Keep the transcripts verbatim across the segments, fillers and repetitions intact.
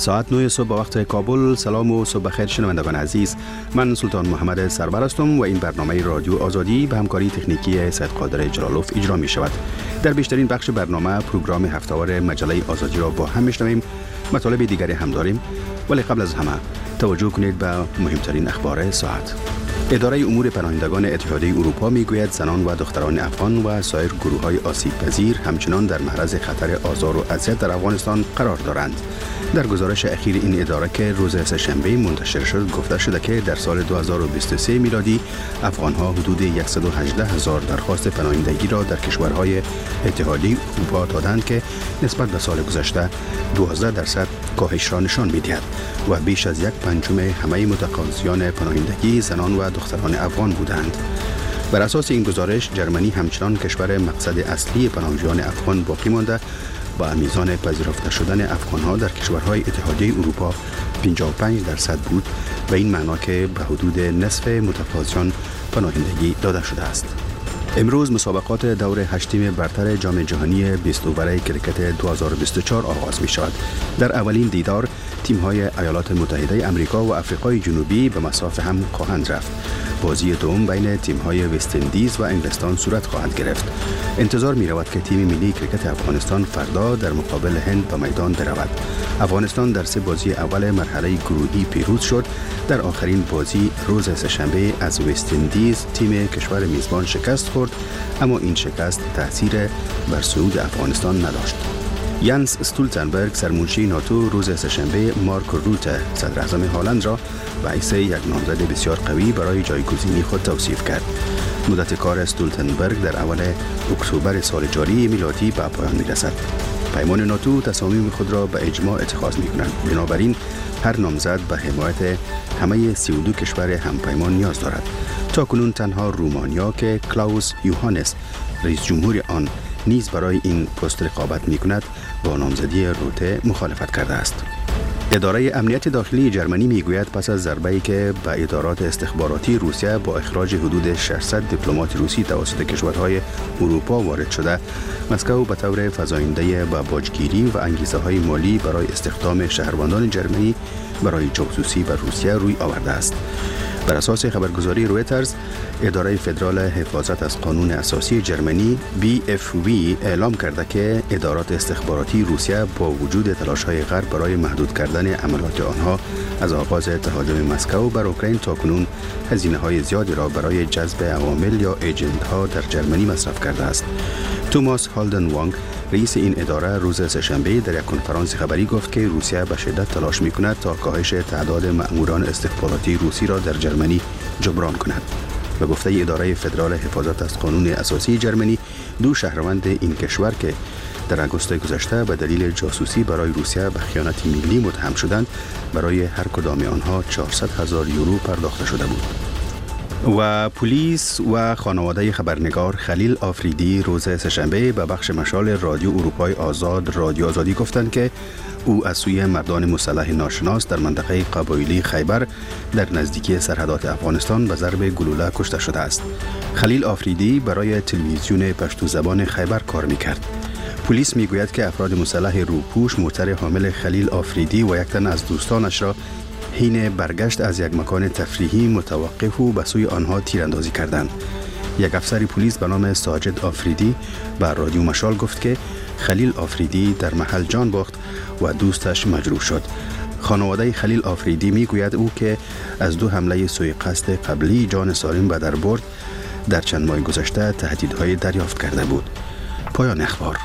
ساعت نه صبح به وقت کابل. سلام و صبح بخیر شنوندگان عزیز. من سلطان محمد سرور هستم و این برنامه رادیو آزادی به همکاری تکنیکی سید قادر جلالوف اجرا می شود. در بیشترین بخش برنامه پروگرام هفته‌وار مجله آزادی را با هم میشنویم. مطالب دیگری هم داریم، ولی قبل از همه توجه کنید به مهمترین اخبار ساعت. اداره امور پناهندگان اتحادیه اروپا میگوید زنان و دختران افغان و سایر گروه‌های آسیب پذیر همچنان در معرض خطر آزار و اذیت در افغانستان قرار دارند. در گزارش اخیر این اداره که روز سه‌شنبه منتشر شد گفته شده که در سال دو هزار و بیست و سه میلادی افغان‌ها حدود صد و هجده هزار درخواست پناهندگی را در کشورهای اتحادیه اروپا دادند که نسبت به سال گذشته دوازده درصد کاهش را نشان می‌دهد و بیش از یک پنجم همه متقاضیان پناهندگی زنان و دختران افغان بودند. بر اساس این گزارش جرمنی همچنان کشور مقصد اصلی پناهجویان افغان باقی مانده با میزان پذیرفته شدن افغان‌ها در کشورهای اتحادیه اروپا پنجاه و پنج درصد بود و این معنا که به حدود نصف متقاضیان پناهندگی داده شده است. امروز مسابقات دور هشتم برتر جام جهانی بیست اوور کرکت دو هزار و بیست و چهار آغاز می شود. در اولین دیدار تیم‌های ایالات متحده آمریکا و آفریقای جنوبی به مسافه هم خواهند رفت. بازی دوم بین تیم‌های وست اندیز و انگلستان صورت خواهد گرفت. انتظار می رود که تیم ملی کرکت افغانستان فردا در مقابل هند به میدان برود. افغانستان در سه بازی اول مرحله گروهی پیروز شد. در آخرین بازی روز سه‌شنبه از وست اندیز تیم کشور میزبان شکست خورد، اما این شکست تأثیر بر صعود افغانستان نداشت. یانس استولتنبرگ سرمنشی ناتو روز سه‌شنبه مارک روته صدر اعظم هلند را به حیث یک نامزد بسیار قوی برای جایگزینی خود توصیف کرد. مدت کار استولتنبرگ در اول اکتبر سال جاری میلادی به پایان میرسد. پیمان ناتو تصامیم خود را به اجماع اتخاذ می‌کنند. بنابراین هر نامزد به حمایت همه سی و دو کشور همپیمان نیاز دارد. تا کنون تنها رومانیا که کلاوس یوهانس رئیس جمهور آن نیز برای این پست رقابت می‌کند با نامزدی روته مخالفت کرده است. اداره امنیت داخلی جرمنی میگوید پس از ضربه‌ای که به ادارات استخباراتی روسیه با اخراج حدود ششصد دیپلمات روسی توسط کشورهای اروپا وارد شده، مسکو به طور فزاینده به باجگیری و انگیزه‌های مالی برای استخدام شهروندان جرمنی برای جاسوسی به روسیه روی آورده است. بر اساس خبرگزاری رویترز، اداره فدرال حفاظت از قانون اساسی جرمنی بی اف وی اعلام کرده که ادارات استخباراتی روسیه با وجود تلاش‌های غرب برای محدود کردن عملیات آنها از آغاز تهاجم مسکو بر اوکراین تاکنون هزینه‌های زیادی را برای جذب عوامل یا ایجنت‌ها در جرمنی مصرف کرده است. توماس هالدن وانگ رئیس این اداره روز سه‌شنبه در یک کنفرانس خبری گفت که روسیه به شدت تلاش می‌کند تا کاهش تعداد مأموران استخباراتی روسی را در جرمنی جبران کند. به گفته اداره فدرال حفاظت از قانون اساسی جرمنی، دو شهروند این کشور که در آگوست گذشته به دلیل جاسوسی برای روسیه به خیانت ملی متهم شدند، برای هر کدام آنها چهارصد هزار یورو پرداخته شده بود. و پلیس و خانواده خبرنگار خلیل آفریدی روز سه‌شنبه به بخش مشال رادیو اروپای آزاد رادیو آزادی گفتند که او از سوی مردان مسلح ناشناس در منطقه قبایلی خیبر در نزدیکی سرحدات افغانستان به ضرب گلوله کشته شده است. خلیل آفریدی برای تلویزیون پشتو زبان خیبر کار می‌کرد. پلیس میگوید که افراد مسلح روپوش موتر حامل خلیل آفریدی و یک تن از دوستانش را حین برگشت از یک مکان تفریحی متوقف و به سوی آنها تیراندازی کردند. یک افسر پلیس به نام ساجد آفریدی بر رادیو مشال گفت که خلیل آفریدی در محل جان باخت و دوستش مجروح شد. خانواده خلیل آفریدی میگوید او که از دو حمله سوء قصد قبلی جان سالم به در برد در چند ماه گذشته تهدیدهای دریافت کرده بود. پایان اخبار.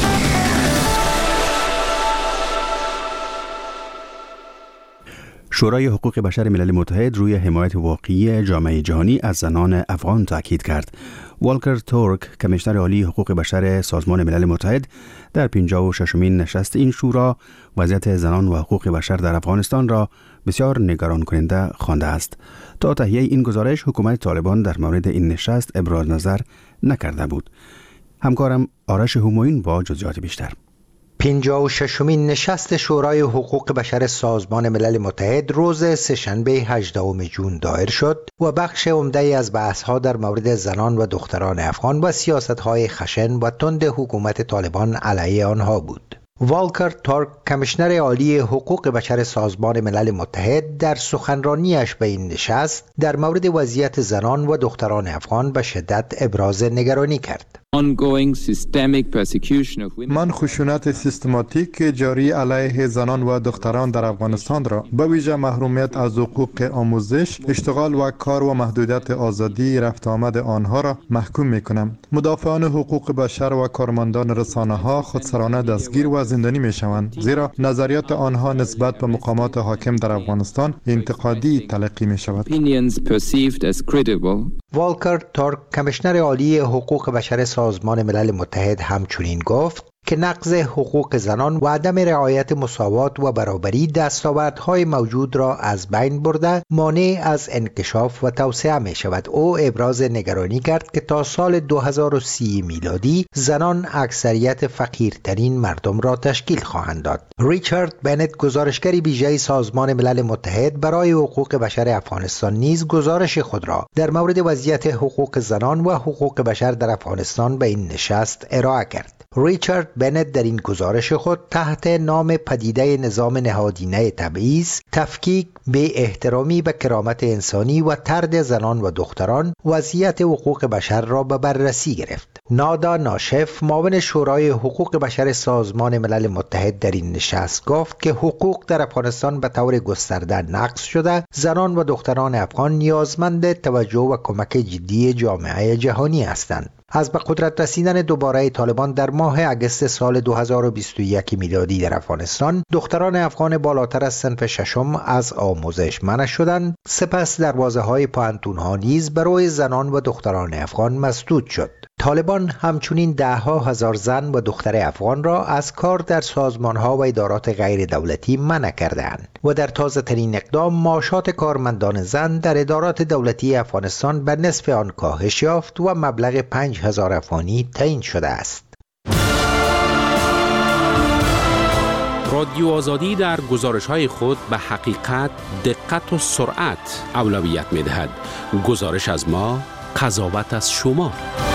شورای حقوق بشر ملل متحد روی حمایت واقعی جامعه جهانی از زنان افغان تاکید کرد. والکر تورک، کمیشنر عالی حقوق بشر سازمان ملل متحد، در پنجاه و ششمین نشست این شورا وضعیت زنان و حقوق بشر در افغانستان را بسیار نگران کننده خوانده است. تا تهیه این گزارش حکومت طالبان در مورد این نشست ابراز نظر نکرده بود. همکارم آرش همایون با جزئیات بیشتر. پنجاه و ششمین نشست شورای حقوق بشر سازمان ملل متحد روز سه‌شنبه هجدهم ژوئن دایر شد و بخش عمده از بحث‌ها در مورد زنان و دختران افغان و سیاست‌های خشن و تند حکومت طالبان علیه آنها بود. والکر تورک کمیشنر عالی حقوق بشر سازمان ملل متحد در سخنرانیش به این نشست در مورد وضعیت زنان و دختران افغان به شدت ابراز نگرانی کرد. من خشونت سیستماتیک جاری علیه زنان و دختران در افغانستان را به ویژه محرومیت از حقوق آموزش، اشتغال و کار و محدودیت آزادی رفت آمد آنها را محکوم می کنم. مدافعان حقوق بشر و کارمندان رسانه ها خودسرانه دستگیر و زندانی می شوند، زیرا نظریات آنها نسبت به مقامات حاکم در افغانستان انتقادی تلقی می شود. والکر تورک کمیشنر عالی حقوق بشر سازمان ملل متحد همچنین گفت که نقض حقوق زنان و عدم رعایت مساوات و برابری دستاوردهای موجود را از بین برده مانع از انکشاف و توسعه می شود. او ابراز نگرانی کرد که تا سال دو هزار و سی میلادی زنان اکثریت فقیرترین مردم را تشکیل خواهند داد. ریچارد بنت گزارشگر ویژه سازمان ملل متحد برای حقوق بشر افغانستان نیز گزارش خود را در مورد وضعیت حقوق زنان و حقوق بشر در افغانستان به این نشست ارائه کرد. ریچارد بنت در این گزارش خود تحت نام پدیده نظام نهادینه تبعیض، تفکیک، بی احترامی به کرامت انسانی و طرد زنان و دختران وضعیت حقوق بشر را به بررسی گرفت. نادا ناشف معاون شورای حقوق بشر سازمان ملل متحد در این نشست گفت که حقوق در افغانستان به طور گسترده نقض شده، زنان و دختران افغان نیازمند توجه و کمک جدی جامعه جهانی هستند. از به قدرت رسیدن دوباره طالبان در ماه اگست سال دو هزار و بیست و یک میلادی در افغانستان، دختران افغان بالاتر از صنف ششم از آموزش منع شدند. سپس دروازه‌های پانتون‌ها نیز برای زنان و دختران افغان مسدود شد. طالبان همچنین ده ها هزار زن و دختر افغان را از کار در سازمان‌ها و ادارات غیر دولتی منع کردند و در تازه ترین اقدام معاشات کارمندان زن در ادارات دولتی افغانستان به نصف آن کاهش یافت و مبلغ پنج هزار افغانی تعیین شده است. رادیو آزادی در گزارش‌های خود به حقیقت، دقت و سرعت اولویت می‌دهد. گزارش از ما، قضاوت از شما.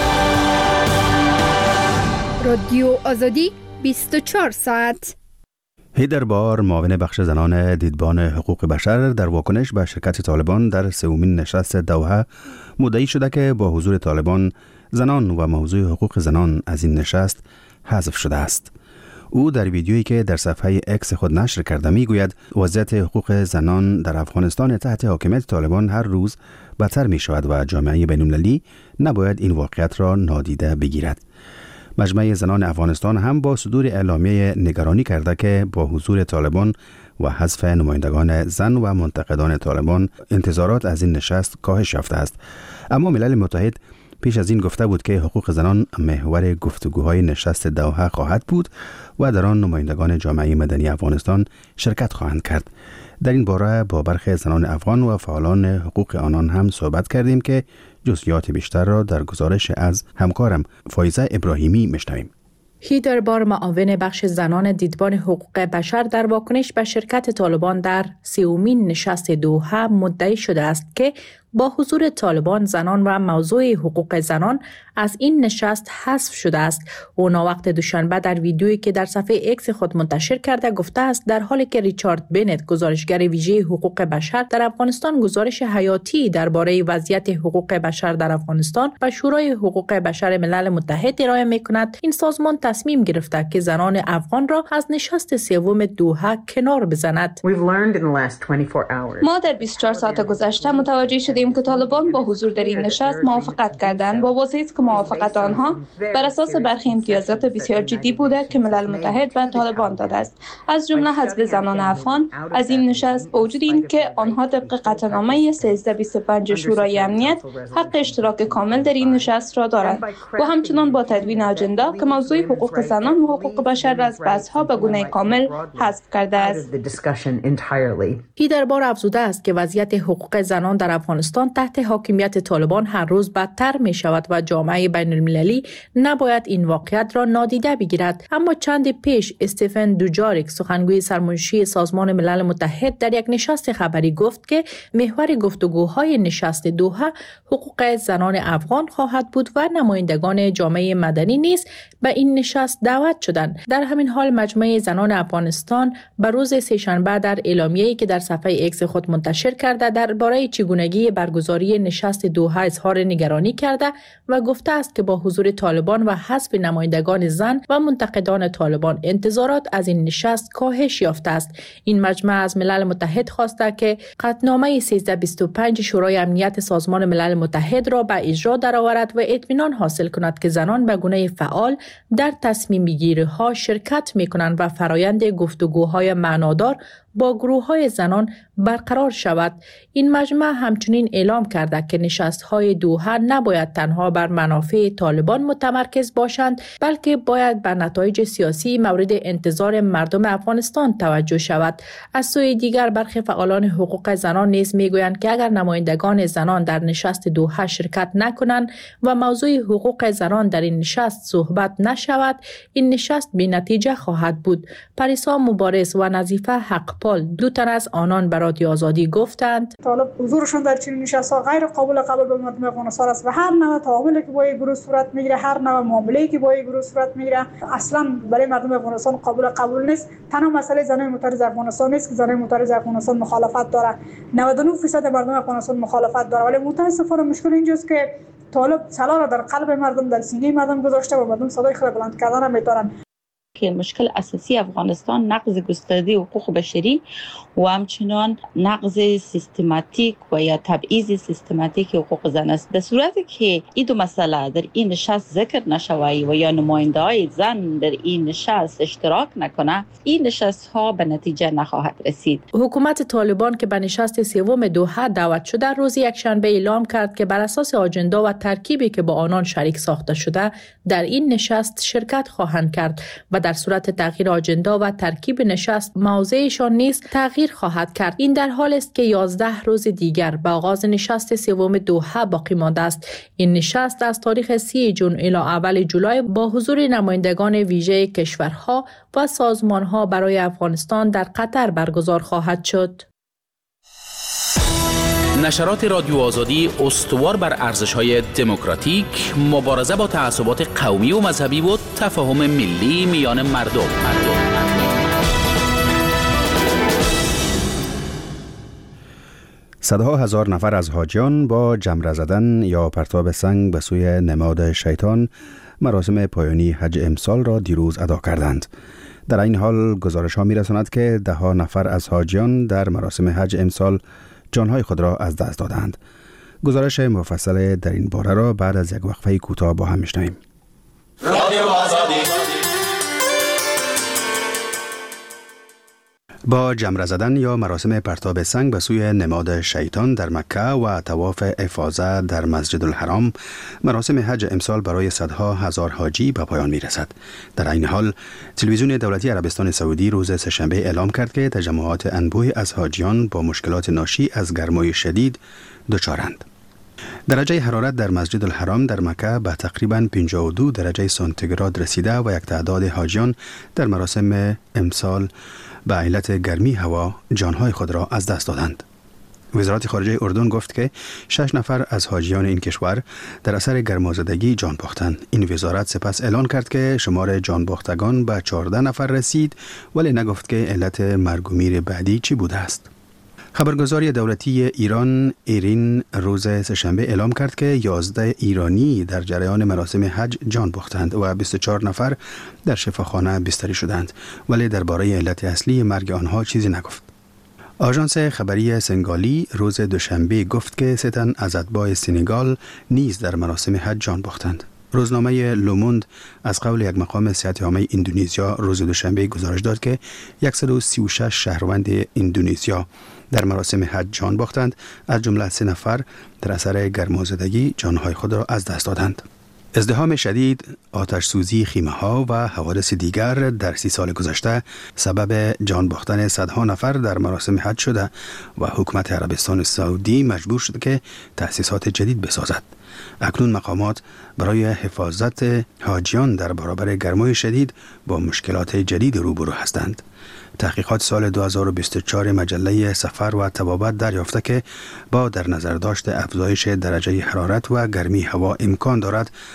رادیو آزادی بیست و چهار ساعت. هیدر بار معاون بخش زنان دیدبان حقوق بشر در واکنش به شرکت طالبان در سومین نشست دوحه مدعی شده که با حضور طالبان زنان و موضوع حقوق زنان از این نشست حذف شده است. او در ویدیویی که در صفحه اکس خود نشر کرده میگوید وضعیت حقوق زنان در افغانستان تحت حاکمیت طالبان هر روز بدتر می شود و جامعه بین‌المللی نباید این واقعیت را نادیده بگیرد. مجمع زنان افغانستان هم با صدور اعلامیه نگرانی کرده که با حضور طالبان و حذف نمایندگان زن و منتقدان طالبان انتظارات از این نشست کاهش یافته است. اما ملل متحد پیش از این گفته بود که حقوق زنان محور گفتگوهای نشست دوحه خواهد بود و در آن نمایندگان جامعه مدنی افغانستان شرکت خواهند کرد. در این باره با برخی زنان افغان و فعالان حقوق آنان هم صحبت کردیم که جزئیات بیشتر را در گزارش از همکارم فایزه ابراهیمی میشنویم. هیدر بار معاون بخش زنان دیدبان حقوق بشر در واکنش به شرکت طالبان در سومین نشست دوحه مدعی شده است که با حضور طالبان زنان و موضوع حقوق زنان از این نشست حذف شده است. او وقت دوشنبه در ویدیویی که در صفحه اکس خود منتشر کرده گفته است در حالی که ریچارد بنت گزارشگر ویژه حقوق بشر در افغانستان گزارش حیاتی درباره وضعیت حقوق بشر در افغانستان و شورای حقوق بشر ملل متحد ارائه می‌کند، این سازمان تصمیم گرفته که زنان افغان را از نشست سوم دوحه کنار بزند. ما در بیست و چهار ساعت گذشته متوجه شدیم که طالبان با حضور در این نشست موافقت کردند. با وضعی است که موافقت آنها بر اساس برخی امتیازات بسیار جدی بوده که ملل متحد به طالبان داده است، از جمله حذف زنان افغان از این نشست، با وجود این که آنها طبق قطعنامه سیزده بیست و پنج شورای امنیت حق اشتراک کامل در این نشست را دارند و همچنان با تدوین اجندا که موضوع حقوق زنان و حقوق بشر را از بحث‌ها به گونه کامل حذف کرده است. هیدر بار افزوده است که وضعیت حقوق زنان در افغانستان افغانستان تحت حاکمیت طالبان هر روز بدتر می شود و جامعه بین المللی نباید این واقعیت را نادیده بگیرد. اما چند پیش استیفن دوجاریک سخنگوی سرمنشی سازمان ملل متحد در یک نشست خبری گفت که محور گفتگوهای نشست دوحه حقوق زنان افغان خواهد بود و نمایندگان جامعه مدنی نیز به این نشست دعوت شدند. در همین حال مجمع زنان افغانستان به روز سه‌شنبه در اعلامیه‌ای که در صفحه ایکس خود منتشر کرده درباره چگونگی برگزاری نشست دوحه اظهار نگرانی کرده و گفته است که با حضور طالبان و حذف نمایندگان زن و منتقدان طالبان انتظارات از این نشست کاهش یافته است. این مجمع از ملل متحد خواسته که قطعنامه سیزده بیست و پنج شورای امنیت سازمان ملل متحد را به اجرا درآورد و اطمینان حاصل کند که زنان به گونه فعال در تصمیم گیری ها شرکت می کنند و فرایند گفتگوهای معنادار با گروه‌های زنان برقرار شود. این مجمع همچنین اعلام کرده که نشست‌های دوحه نباید تنها بر منافع طالبان متمرکز باشند، بلکه باید به نتایج سیاسی مورد انتظار مردم افغانستان توجه شود. از سوی دیگر برخی فعالان حقوق زنان نیز میگویند که اگر نمایندگان زنان در نشست دوحه شرکت نکنند و موضوع حقوق زنان در این نشست صحبت نشود، این نشست بی نتیجه خواهد بود. پریسا مبارز و نظیفه حقپال دو تن از آنان به رادیو آزادی گفتند طالب حضورشون در چنین نشست‌ها غیر قابل قبول به مردم افغانستان است و هر نوع تعاملی که با این گروه صورت میگیره، هر نوع معامله‌ای که با این گروه صورت میگیره اصلا برای مردم افغانستان قابل قبول نیست. تنها مسئله زنان معترض افغانستان نیست که زنان معترض افغانستان مخالفت داره، نود و نه درصد مردم افغانستان مخالفت داره، ولی متاسفانه مشکل اینجاست که طالب سلا را در قلب مردم، در سینه مردم گذاشته و مردم صدای خود بلند کردن نمیتونن. که مشکل اساسی افغانستان نقض گسترده حقوق بشری و همچنان نقض سیستماتیک و یا تبعیض سیستماتیک حقوق زن است. در صورتی که این دو مسئله در این نشست ذکر نشوی و یا نماینده های زن در این نشست اشتراک نکنه، این نشست ها به نتیجه نخواهد رسید. حکومت طالبان که به نشست سوم دوحه دعوت شده روز یکشنبه اعلام کرد که بر اساس آجندا و ترکیبی که با آنان شریک ساخته شده در این نشست شرکت خواهند کرد و در صورت تغییر آجندا و ترکیب نشست موضعشان نیز تغییر خواهد کرد. این در حال است که یازده روز دیگر به آغاز نشست سوم دوحه باقی مانده است. این نشست از تاریخ سی ژوئن الی اول جولای با حضور نمایندگان ویژه کشورها و سازمانها برای افغانستان در قطر برگزار خواهد شد. نشرات رادیو آزادی استوار بر ارزش‌های دموکراتیک، مبارزه با تعصبات قومی و مذهبی و تفاهم ملی میان مردم. صدها هزار نفر از حاجیان با جمره زدن یا پرتاب سنگ به سوی نماد شیطان مراسم پایانی حج امسال را دیروز ادا کردند. در این حال گزارش ها می رساند که ده ها نفر از حاجیان در مراسم حج امسال جانهای خود را از دست دادند. گزارش مفصل در این باره را بعد از یک وقفه کوتاه با هم میشنویم. با جمره زدن یا مراسم پرتاب سنگ به سوی نماد شیطان در مکه و طواف افاضه در مسجد الحرام، مراسم حج امسال برای صدها هزار حاجی به پایان می رسد. در این حال تلویزیون دولتی عربستان سعودی روز سه‌شنبه اعلام کرد که تجمعات انبوهی از حاجیان با مشکلات ناشی از گرمای شدید دچارند. درجه حرارت در مسجد الحرام در مکه به تقریباً پنجاه و دو درجه سانتیگراد رسیده و یک تعداد حاجیان در مراسم امسال به علت گرمی هوا جانهای خود را از دست دادند. وزارت خارجه اردن گفت که شش نفر از حاجیان این کشور در اثر گرمازدگی جان باختند. این وزارت سپس اعلان کرد که شمار جان باختگان به چهارده نفر رسید، ولی نگفت که علت مرگ و میر بعدی چی بوده است. خبرگزاری دولتی ایران ایرین روز سه‌شنبه اعلام کرد که یازده ایرانی در جریان مراسم حج جان باختند و بیست و چهار نفر در شفاخانه بستری شدند، ولی درباره علت اصلی مرگ آنها چیزی نگفت. آژانس خبری سنگالی روز دوشنبه گفت که سه تن از اتباع سنگال نیز در مراسم حج جان باختند. روزنامه لوموند از قول یک مقام صحت عامه اندونزیا روز دوشنبه گزارش داد که صد و سی و شش شهروند اندونزیا در مراسم حج جان باختند، از جمله سه نفر در اثر گرمازدگی جانهای خود را از دست دادند. ازدحام شدید، آتش سوزی خیمه ها و حوادث دیگر در سی سال گذشته سبب جان باختن صدها نفر در مراسم حج شده و حکومت عربستان سعودی مجبور شد که تأسیسات جدید بسازد. اکنون مقامات برای حفاظت حاجیان در برابر گرمای شدید با مشکلات جدید روبرو هستند. تحقیقات سال دو هزار و بیست و چهار مجله سفر و طبابت دریافته که با در نظر داشت افزایش درجه حرارت و گرمی هوا امکان دارد